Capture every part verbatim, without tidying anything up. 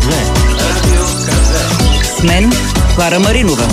две. Радио К две. С мен Клара Маринова.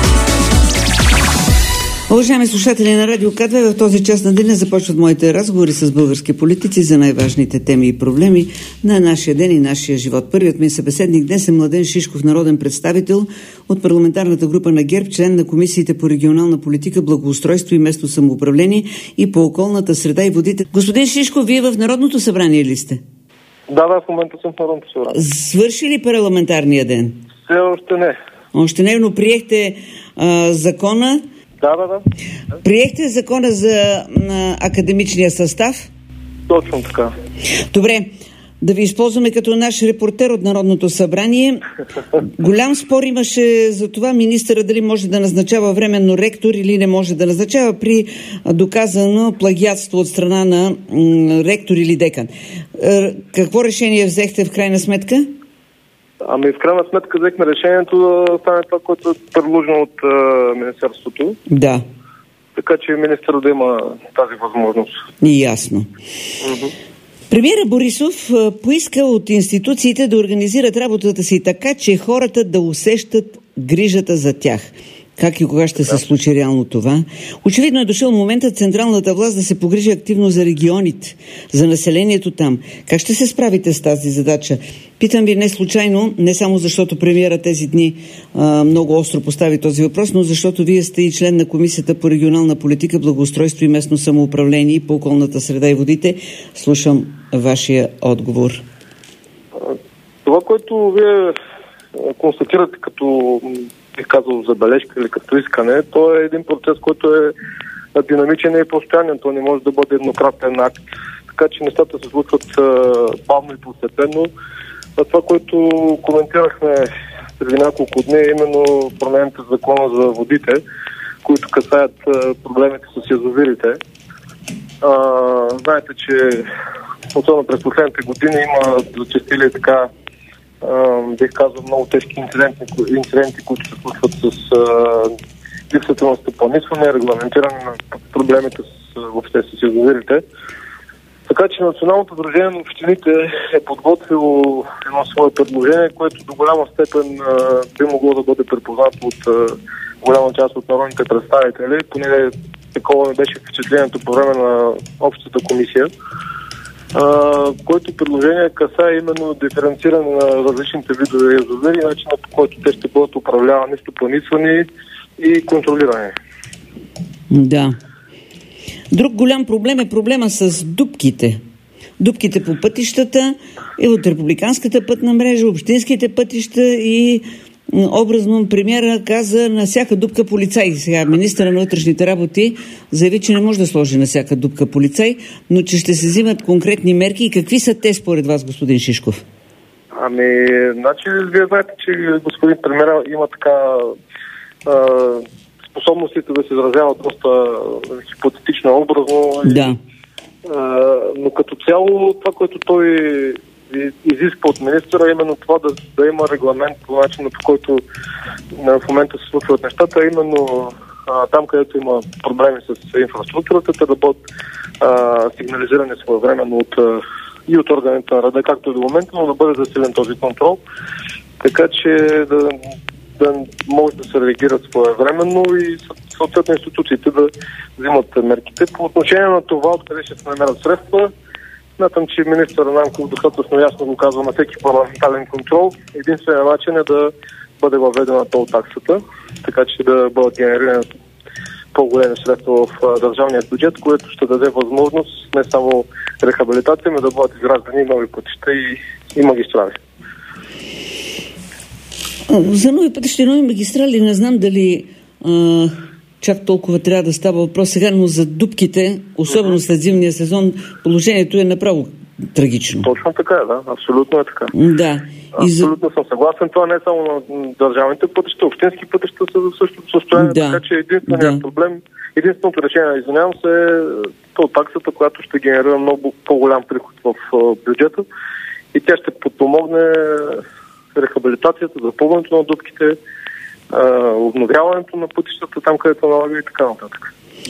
Уважаеми слушатели на Радио К две, в този час на деня започват моите разговори с български политици за най-важните теми и проблеми на нашия ден и нашия живот. Първият ми събеседник днес е Младен Шишков, народен представител от парламентарната група на ГЕРБ, член на комисиите по регионална политика, благоустройство и местно самоуправление и по околната среда и водите. Господин Шишков, вие в Народното събрание ли сте? Да, да, в момента съм в Народното събрание. Свърши ли парламентарния ден? Все още не. Още не, но приехте а, закона. Да, да, да. Приехте закона за а, академичния състав? Точно така. Добре, да ви използваме като наш репортер от Народното събрание. Голям спор имаше за това министъра дали може да назначава временно ректор или не може да назначава при доказано плагиатство от страна на м, ректор или декан. Е, какво решение взехте в крайна сметка? Ами в крайна сметка взехме решението да стане това, което е предложено от uh, Министерството. Да. Така че министър да има тази възможност. Ясно. Mm-hmm. Премиера Борисов а, поиска от институциите да организират работата си така, че хората да усещат грижата за тях. Как и кога ще се случи реално това? Очевидно е дошъл моментът централната власт да се погрижи активно за регионите, за населението там. Как ще се справите с тази задача? Питам ви не случайно, не само защото премиера тези дни а, много остро постави този въпрос, но защото вие сте и член на Комисията по регионална политика, благоустройство и местно самоуправление и по околната среда и водите. Слушам вашия отговор. Това, което вие констатирате като, бих казал, забележка или като искане, то е един процес, който е динамичен и постоянен. То не може да бъде еднократен акт. Така че нещата се случват бавно и постепенно. А това, което коментирахме преди няколко дни, е именно промените в закона за водите, които касаят проблемите с язовирите. А, знаете, че особено през последните години има зачестили така, а, бих казал, много тежки инциденти, инциденти които се случват с липсата на стопанисване, регламентиране на проблемите с, въобще с язовирите. Така че Националното сдружение на общините е подготвило едно свое предложение, което до голяма степен а, би могло да бъде препознато от а, голяма част от народните представители. Поне такова не беше впечатлението по време на общата комисия, а, което предложение касае именно диференциране на различните видове язовири, начина по който те ще бъдат управлявани, стопанисвани и контролирани. Да. Друг голям проблем е проблема с дупките. Дупките по пътищата и от републиканската пътна мрежа, общинските пътища и образно премиера каза на всяка дупка полицай. Сега министъра на вътрешните работи заяви, че не може да сложи на всяка дупка полицай, но че ще се взимат конкретни мерки. И какви са те според вас, господин Шишков? Ами, значи, вие знаете, че господин премиера има така а, способностите да се изразява доста хипотетично, образно. Да. А, но като цяло това, което той изисква от министъра, именно това да, да има регламент по начина, по който в момента се случват нещата, именно а, там, където има проблеми с инфраструктурата, те да бъдат а, сигнализирани своевременно от, а, и от органите на реда, както и до момента, но да бъде засилен този контрол, така че да, да може да се реагират своевременно и съответно институциите да взимат мерките. По отношение на това, откъде ще се намерят средства, смятам, че министър Нанков достатъчно ясно го казва на всеки парламентарен контрол. Единственият начин е да бъде въведена тол таксата, така че да бъдат генерирани по-големи средства в държавния бюджет, което ще даде възможност не само рехабилитация, но да бъдат изграждани нови пътища и, и магистрали. За нови пътища и нови магистрали не знам дали а, чак толкова трябва да става въпрос сега, но за дупките, особено след зимния сезон, положението е направо трагично. Точно така е, да. Абсолютно е така. Да. Абсолютно за... съм съгласен. Това не е само на държавните пътища, общински пътища са в същото състояние, да. Така че единственият да. проблем, единственото решение, извинявам се, е тол таксата, която ще генерира много по-голям приход в бюджета и тя ще подпомогне рехабилитацията, запълването на дупките, обновяването на пътищата там, където налага и така нататък.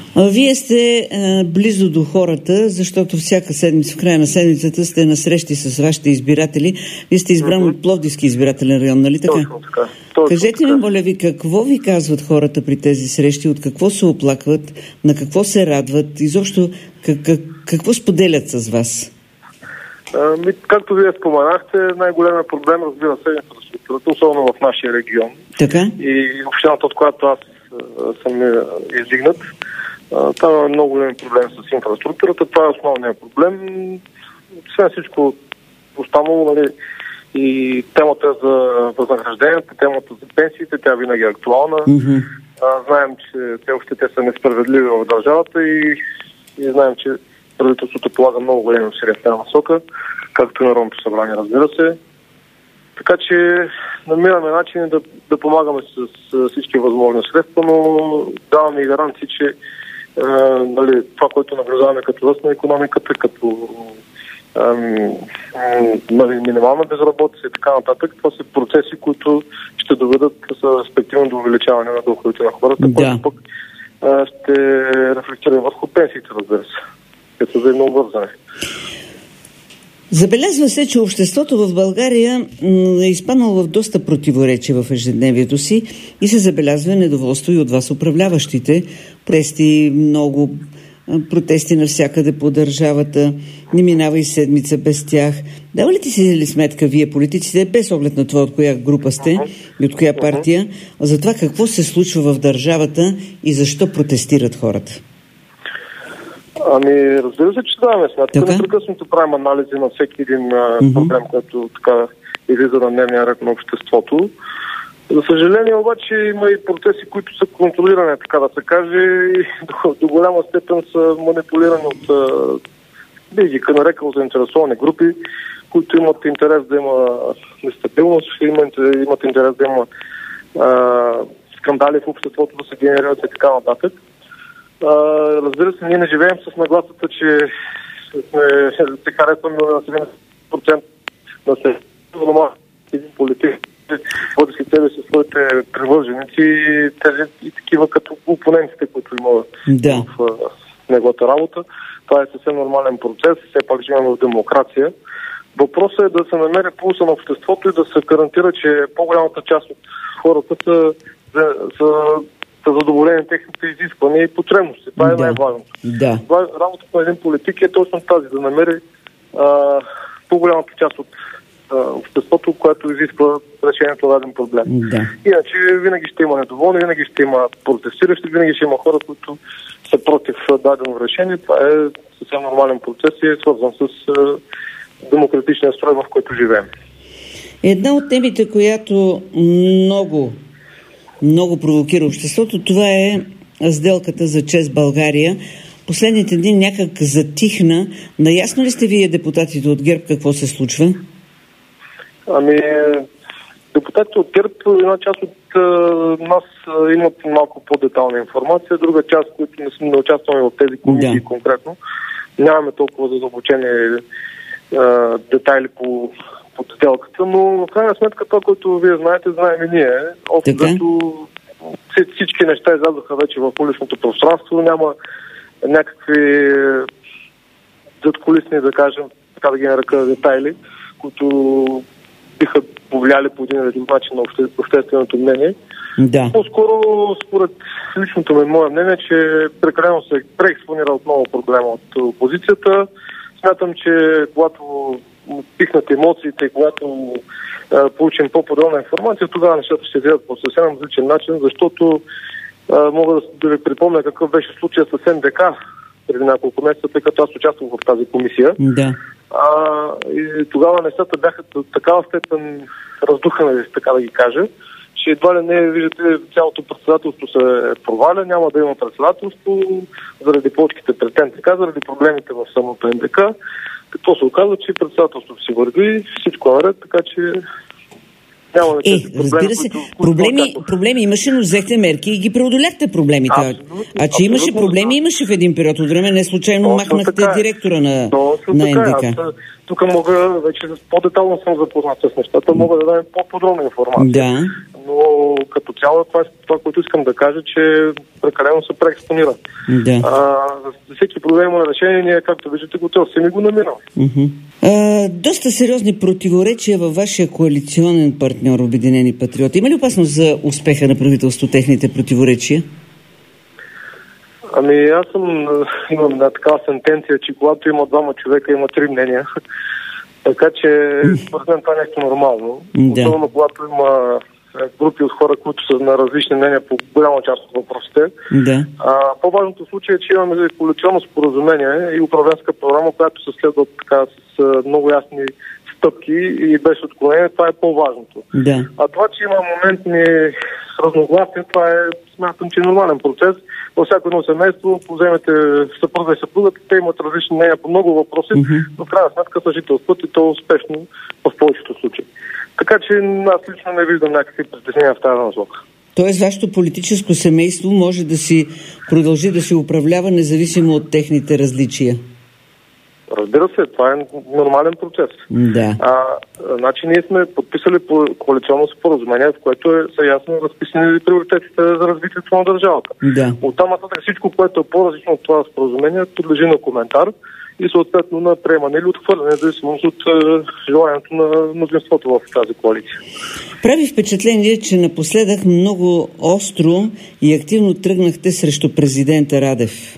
Вие сте а, близо до хората, защото всяка седмица, в края на седмицата сте на срещи с вашите избиратели. Вие сте избран mm-hmm. от Пловдивски избирателен район, нали така? Точно така. Точно Кажете така. ми, моля ви, какво ви казват хората при тези срещи, от какво се оплакват, на какво се радват, изобщо как, как, какво споделят с вас? А, както вие споменахте, най-големият проблем, разбира се, е инфраструктурата, особено в нашия регион. Така? И общината, от която аз съм издигнат, там е много голям проблем с инфраструктурата. Това е основният проблем. Освен всичко останало, нали, и темата за възнагражденията, темата за пенсиите, тя винаги е актуална. Mm-hmm. А, знаем, че те още те са несправедливи в държавата и, и знаем, че правителството полага много големи усилия в тази насока, както и Народното събрание, разбира се. Така че намираме начини да, да помагаме с, с всички възможни средства, но даваме и гаранции, че е, нали, това, което наблюдаваме като ръст на икономиката, като е, нали, минимална безработица и така нататък, това са процеси, които ще доведат респективно до увеличаване на доходите на хората, да. което пък е, ще рефлектира върху пенсиите, разбира се, като са взаимно обвързани. Забелязва се, че обществото в България е изпаднало в доста противоречия в ежедневието си и се забелязва недоволство и от вас управляващите. Прести много протести навсякъде по държавата, не минава и седмица без тях. Дава ли ти си ли сметка вие, политиците, без оглед на това от коя група сте и от коя партия, за това какво се случва в държавата и защо протестират хората? Ами, разбира се, че даваме сметка. Непрекъснато правим анализи на всеки един mm-hmm. проблем, който така излиза на дневния ред на обществото. За съжаление, обаче, има и процеси, които са контролирани, така да се каже, и до, до голяма степен са манипулирани от, бих ги нарекал, заинтересовани групи, които имат интерес да има нестабилност, имат, имат интерес да има а, скандали в обществото, да се генерират и така нататък. Uh, разбира се, ние не живеем с нагласата, че сме, се харесваме на седемдесет процента на населението. Един политик води след себе си своите привърженици и, и такива като опонентите, които има да. в uh, неговата работа. Това е съвсем нормален процес, все пак живеем в демокрация. Въпросът е да се намери пулса на обществото и да се гарантира, че по-голямата част от хората са, са са задоволени техните изисквания и потребности. Това да. е най-важното. Да. Това, работата на един политик е точно тази, да намери а, по-голямата част от а, обществото, което изисква решението на даден проблем. Да. Иначе винаги ще има недоволни, винаги ще има протестиращи, винаги ще има хора, които са против дадено решение. Това е съвсем нормален процес и е свързан с а, демократичния строй, в който живеем. Една от темите, която много много провокира обществото, това е сделката за ЧЕЗ България. Последните дни някак затихна. Наясно ли сте вие, депутатите от ГЕРБ, какво се случва? Ами, депутатите от ГЕРБ, една част от а, нас а, имат малко по-детална информация, друга част, които не сме участвали в тези комисии да. конкретно. Нямаме толкова задълбочени а, детайли по от сделката, но в крайна сметка това, което вие знаете, знаем и ние. Общо всички неща излязоха вече в публичното пространство, няма някакви задкулисни, да кажем, така да ги нарека, детайли, които биха повлияли по един или друг начин на обще, общественото мнение. Да. По-скоро, според личното ми мое мнение, че прекалено се преекспонира отново проблема от опозицията. Смятам, че когато пихнат емоциите, когато а, получим по-подробна информация, тогава нещата ще вземат по съвсем различен начин, защото а, мога да, да ви припомня какъв беше случая с НДК преди няколко месеца, тъй като аз участвах в тази комисия. Да. А, и тогава нещата бяха до такава степен раздухани, така да ги кажа, че едва ли не, виждате, цялото председателство се проваля, няма да има председателство заради почките пред НДК, заради проблемите в самото НДК. Какво се оказва, че председателството си върви, всичко е наред, така че няма да Е, разбира се, които, проблеми, които проблеми имаше, но взехте мерки и ги преодоляхте проблемите. Абсолютно, а че имаше проблеми, да. имаше в един период от време, не случайно но, махнахте така, директора на, на НДК. Аз, тук мога, вече по-детално съм запознат с нещата, мога да дам по-подробна информация. Да. но като цяло това, това, което искам да кажа, че прекалено се преекспонира. Да. А, за всеки проблем има решение, ние, както виждате, готов сами го намираме. Uh-huh. А, доста сериозни противоречия във вашия коалиционен партньор Обединени патриоти. Има ли опасност за успеха на правителството техните противоречия? Ами аз съм, имам една такава сентенция, че когато има двама човека, има три мнения. Така че, според мен това е нещо нормално. Да. Особено когато има групи от хора, които са на различни мнения по голяма част от въпросите. Да. А, по-важното случай е, че имаме коалиционно споразумение и управленска програма, която се следва така с много ясни стъпки и без отклонение. Това е по-важното. Да. А това, че има моментни разногласия, това е, смятам, че е нормален процес. Във всяко едно семейство, поземете съпруга и съпругата, те имат различни мнения по много въпроси, mm-hmm. но в крайна сметка съжителстват и то успешно в повечето случаи. Така че аз лично не виждам някакви притеснения в тази насока. Тоест, вашето политическо семейство може да си продължи да се управлява независимо от техните различия? Разбира се, това е нормален процес. Да. А, значи ние сме подписали по коалиционно споразумение, в което е, са ясно разписани приоритетите за развитието на държавата. Да. Оттам нататък всичко, което е по-различно от това споразумение, подлежи на коментар и съответно на приемане или отхвърляне, зависимост от е, желанието на мнозинството в тази коалиция. Прави впечатление, че напоследък много остро и активно тръгнахте срещу президента Радев.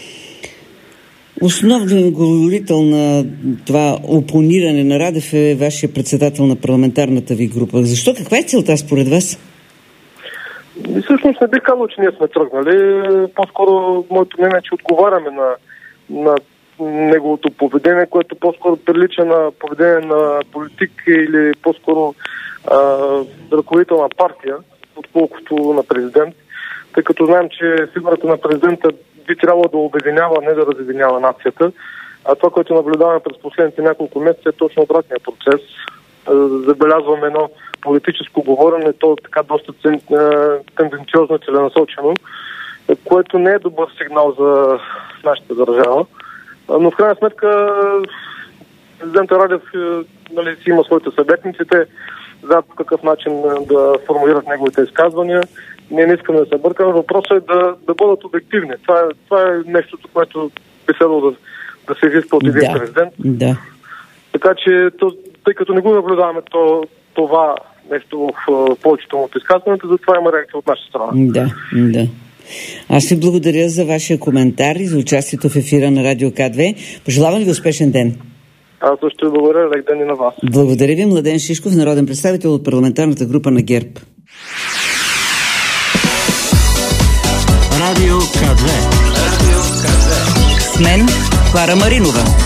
Основен говорител на това опониране на Радев е вашия председател на парламентарната ви група. Защо? Каква е целта според вас? И всъщност не бих казал, че ние сме тръгнали. По-скоро моето мнение е, че отговаряме на, на неговото поведение, което по-скоро прилича на поведение на политик или по-скоро а, ръководител на партия, отколкото на президент. Тъй като знаем, че фигурата на президента би трябвало да обединява, не да разединява нацията. А това, което наблюдаваме през последните няколко месеца, е точно обратния процес. Забелязваме едно политическо говорене, то така доста тенденциозно, целенасочено, което не е добър сигнал за нашата държава. Но в крайна сметка президентът Радев, нали, си има своите съветници, те знаят по какъв начин да формулират неговите изказвания. Ние не искаме да се бъркаме. Въпросът е да, да бъдат обективни. Това е, това е нещото, което би следвало да, да се изисква от един да, президент. Да. Така че, то, тъй като не го наблюдаваме то, това нещо в повечето му от изказването, затова има реакция от наша страна. Да, да. Аз ви благодаря за вашия коментар и за участието в ефира на Радио К две. Пожелавам ви успешен ден. Аз също ви благодаря, лек ден и на вас. Благодаря ви, Младен Шишков, народен представител от парламентарната група на ГЕРБ. Радио К две. Радио К две. С мен Клара Маринова.